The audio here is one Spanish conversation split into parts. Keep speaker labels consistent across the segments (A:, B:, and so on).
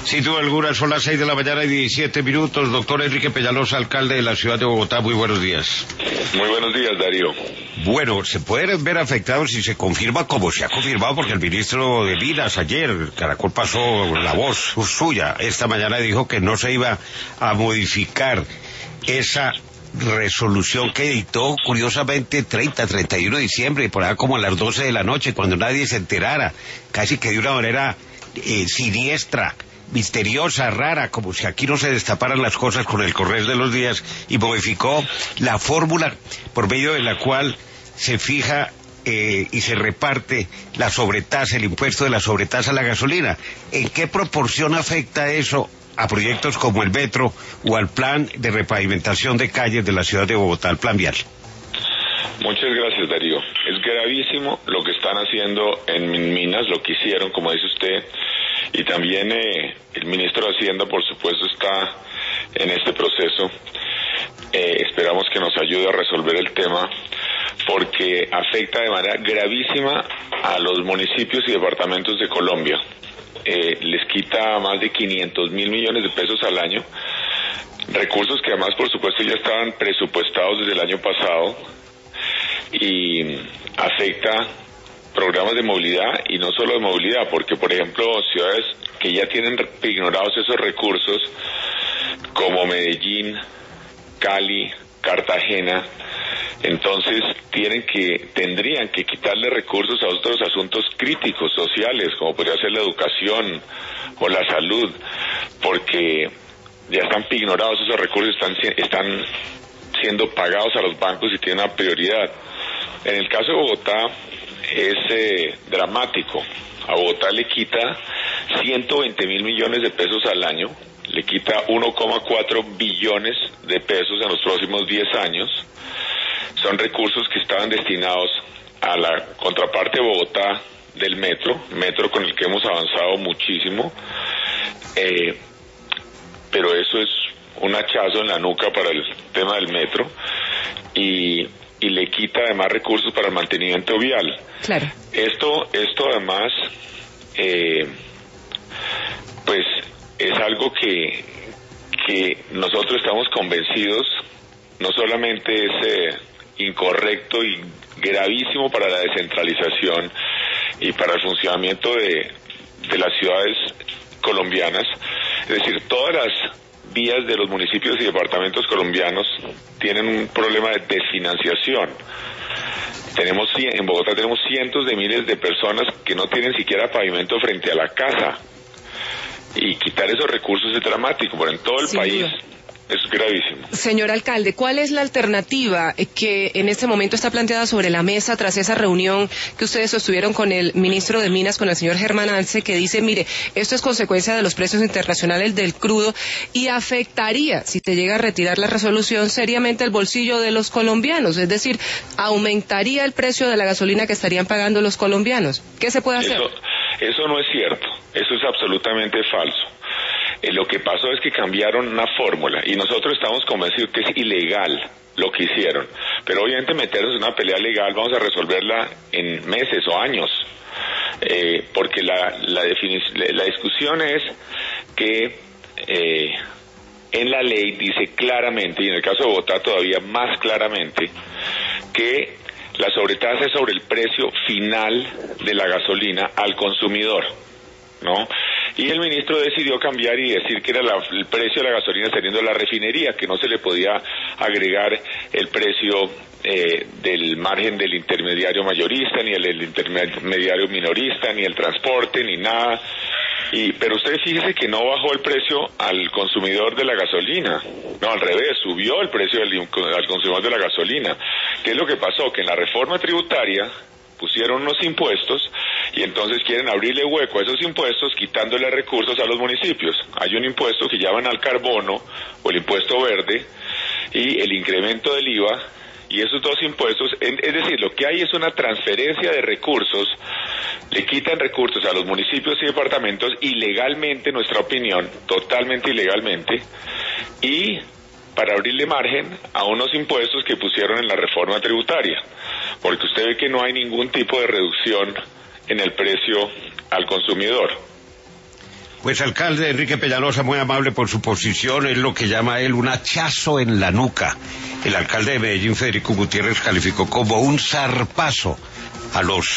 A: Sin duda alguna, son las 6 de la mañana y 17 minutos. Doctor Enrique Peñalosa, alcalde de la ciudad de Bogotá, muy buenos días.
B: Muy buenos días, Darío.
A: Bueno, se pueden ver afectados si se confirma, como se ha confirmado, porque el ministro de Minas ayer, Caracol pasó la voz suya, esta mañana dijo que no se iba a modificar esa resolución que dictó, curiosamente, 31 de diciembre, por allá como a las 12 de la noche, cuando nadie se enterara, casi que de una manera siniestra, misteriosa, rara, como si aquí no se destaparan las cosas con el correr de los días, y modificó la fórmula por medio de la cual se fija y se reparte la sobretasa, el impuesto de la sobretasa a la gasolina. ¿En qué proporción afecta eso a proyectos como el metro o al plan de repavimentación de calles de la ciudad de Bogotá, al plan vial?
B: Muchas gracias, Darío. Es gravísimo lo que están haciendo en Minas, lo que hicieron, como dice usted, y también el ministro de Hacienda, por supuesto, está en este proceso. Esperamos que nos ayude a resolver el tema, porque afecta de manera gravísima a los municipios y departamentos de Colombia. Les quita más de 500.000 millones de pesos al año, recursos que además, por supuesto, ya estaban presupuestados desde el año pasado, y afecta programas de movilidad, y no solo de movilidad, porque por ejemplo ciudades que ya tienen ignorados esos recursos como Medellín, Cali, Cartagena, entonces tendrían que quitarle recursos a otros asuntos críticos sociales, como podría ser la educación o la salud, porque ya están ignorados esos recursos, están siendo pagados a los bancos y tienen una prioridad. En el caso de Bogotá es dramático. A Bogotá le quita 120.000 millones de pesos al año, le quita 1,4 billones de pesos en los próximos 10 años. Son recursos que estaban destinados a la contraparte de Bogotá del metro con el que hemos avanzado muchísimo, pero eso es un hachazo en la nuca para el tema del metro, y le quita además recursos para el mantenimiento vial.
C: Claro.
B: Esto además, pues es algo que nosotros estamos convencidos, no solamente es incorrecto y gravísimo para la descentralización y para el funcionamiento de las ciudades colombianas, es decir, todas las vías de los municipios y departamentos colombianos tienen un problema de desfinanciación. En Bogotá tenemos cientos de miles de personas que no tienen siquiera pavimento frente a la casa, y quitar esos recursos es dramático, pero en todo el país es gravísimo.
C: Señor alcalde, ¿cuál es la alternativa que en este momento está planteada sobre la mesa tras esa reunión que ustedes sostuvieron con el ministro de Minas, con el señor Germán Arce, que dice, mire, esto es consecuencia de los precios internacionales del crudo y afectaría, si se llega a retirar la resolución, seriamente el bolsillo de los colombianos? Es decir, aumentaría el precio de la gasolina que estarían pagando los colombianos. ¿Qué se puede hacer?
B: Eso no es cierto, eso es absolutamente falso. Lo que pasó es que cambiaron una fórmula, y nosotros estamos convencidos que es ilegal lo que hicieron, pero obviamente meternos en una pelea legal vamos a resolverla en meses o años, porque la discusión es que en la ley dice claramente, y en el caso de Bogotá todavía más claramente, que la sobretasa es sobre el precio final de la gasolina al consumidor, ¿no? Y el ministro decidió cambiar y decir que era el precio de la gasolina teniendo la refinería, que no se le podía agregar el precio del margen del intermediario mayorista, ni el del intermediario minorista, ni el transporte, ni nada. Pero usted fíjese que no bajó el precio al consumidor de la gasolina, no, al revés, subió el precio al consumidor de la gasolina. ¿Qué es lo que pasó? Que en la reforma tributaria pusieron unos impuestos, y entonces quieren abrirle hueco a esos impuestos quitándole recursos a los municipios. Hay un impuesto que llaman al carbono, o el impuesto verde, y el incremento del IVA, y esos dos impuestos, es decir, lo que hay es una transferencia de recursos, le quitan recursos a los municipios y departamentos ilegalmente, en nuestra opinión, totalmente ilegalmente, y para abrirle margen a unos impuestos que pusieron en la reforma tributaria, porque usted ve que no hay ningún tipo de reducción en el precio al consumidor.
A: Pues alcalde Enrique Peñalosa, muy amable por su posición, es lo que llama él un hachazo en la nuca. El alcalde de Medellín, Federico Gutiérrez, calificó como un zarpazo a los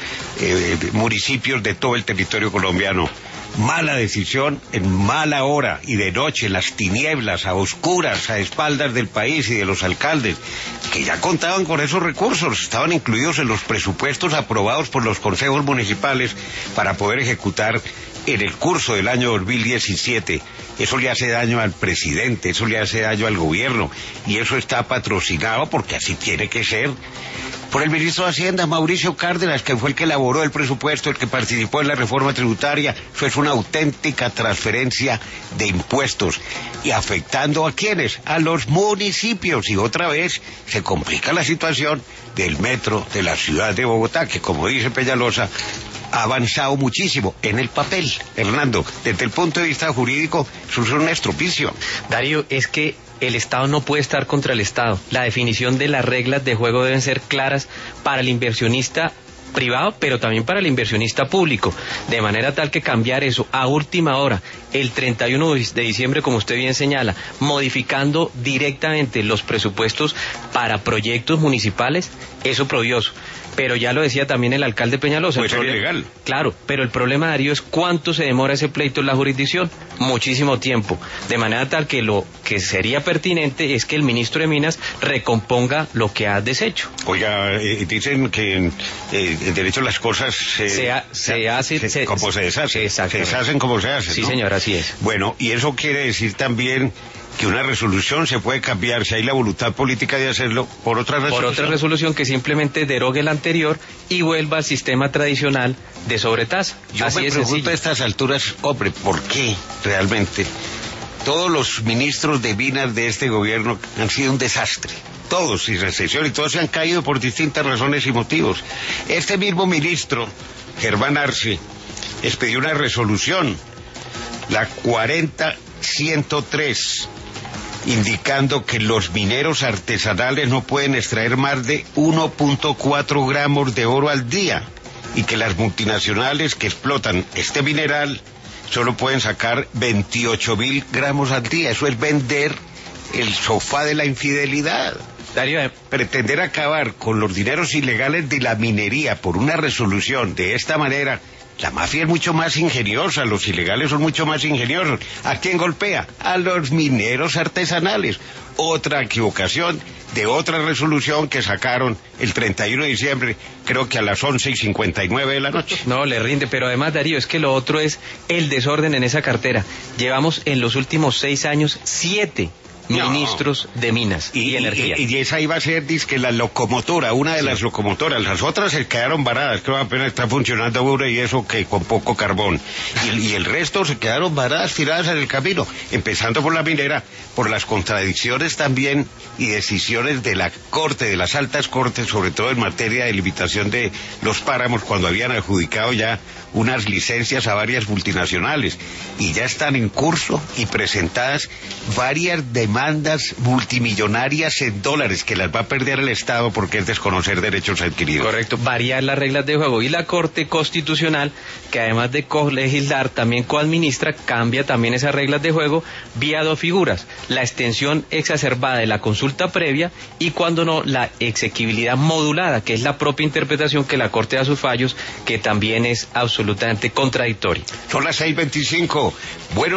A: municipios de todo el territorio colombiano. Mala decisión en mala hora y de noche, en las tinieblas, a oscuras, a espaldas del país y de los alcaldes, que ya contaban con esos recursos, estaban incluidos en los presupuestos aprobados por los consejos municipales para poder ejecutar en el curso del año 2017. Eso le hace daño al presidente, eso le hace daño al gobierno, y eso está patrocinado, porque así tiene que ser, por el ministro de Hacienda, Mauricio Cárdenas, que fue el que elaboró el presupuesto, el que participó en la reforma tributaria. Eso es una auténtica transferencia de impuestos. ¿Y afectando a quiénes? A los municipios. Y otra vez se complica la situación del metro de la ciudad de Bogotá, que, como dice Peñalosa, ha avanzado muchísimo en el papel. Hernando, desde el punto de vista jurídico, eso es un estropicio.
D: Darío, es que el Estado no puede estar contra el Estado. La definición de las reglas de juego deben ser claras para el inversionista privado, pero también para el inversionista público, de manera tal que cambiar eso a última hora, el 31 de diciembre, como usted bien señala, modificando directamente los presupuestos para proyectos municipales, es oprobioso. Pero ya lo decía también el alcalde Peñalosa.
A: Puede ser ilegal.
D: Claro, pero el problema, Darío, es cuánto se demora ese pleito en la jurisdicción. Muchísimo tiempo. De manera tal que lo que sería pertinente es que el ministro de Minas recomponga lo que ha deshecho.
A: Oiga, dicen que en derecho las cosas se hacen como se deshacen. Se deshacen como se hacen,
D: Sí,
A: ¿no?
D: señor, así es.
A: Bueno, y eso quiere decir también que una resolución se puede cambiar, si hay la voluntad política de hacerlo, por otra resolución.
D: Por otra resolución que simplemente derogue la anterior y vuelva al sistema tradicional de sobretasa.
A: Yo
D: así
A: me
D: es
A: pregunto
D: sencillo.
A: a estas alturas, hombre, ¿por qué realmente todos los ministros de Minas de este gobierno han sido un desastre? Todos, sin excepción, y todos se han caído por distintas razones y motivos. Este mismo ministro, Germán Arce, expidió una resolución, la 40-103, indicando que los mineros artesanales no pueden extraer más de 1.4 gramos de oro al día y que las multinacionales que explotan este mineral solo pueden sacar 28.000 gramos al día. Eso es vender el sofá de la infidelidad.
D: Darío,
A: Pretender acabar con los dineros ilegales de la minería por una resolución de esta manera. La mafia es mucho más ingeniosa, los ilegales son mucho más ingeniosos. ¿A quién golpea? A los mineros artesanales. Otra equivocación de otra resolución que sacaron el 31 de diciembre, creo que a las 11:59 de la noche.
D: No, le rinde, pero además, Darío, es que lo otro es el desorden en esa cartera. Llevamos en los últimos 6 años 7 ministros de Minas y Energía.
A: Y esa iba a ser, dizque, la locomotora, una de las locomotoras. Las otras se quedaron varadas, creo que apenas está funcionando una y eso que con poco carbón. Y el resto se quedaron varadas, tiradas en el camino, empezando por la minera, por las contradicciones también y decisiones de la Corte, de las altas cortes, sobre todo en materia de limitación de los páramos, cuando habían adjudicado ya unas licencias a varias multinacionales. Y ya están en curso y presentadas varias demandas multimillonarias en dólares que las va a perder el Estado porque es desconocer derechos adquiridos.
D: Correcto, variar las reglas de juego. Y la Corte Constitucional, que además de colegislar, también coadministra, cambia también esas reglas de juego vía 2 figuras: la extensión exacerbada de la consulta previa y, cuando no, la exequibilidad modulada, que es la propia interpretación que la Corte da a sus fallos, que también es absolutamente contradictoria.
A: Son las 6:25. Bueno.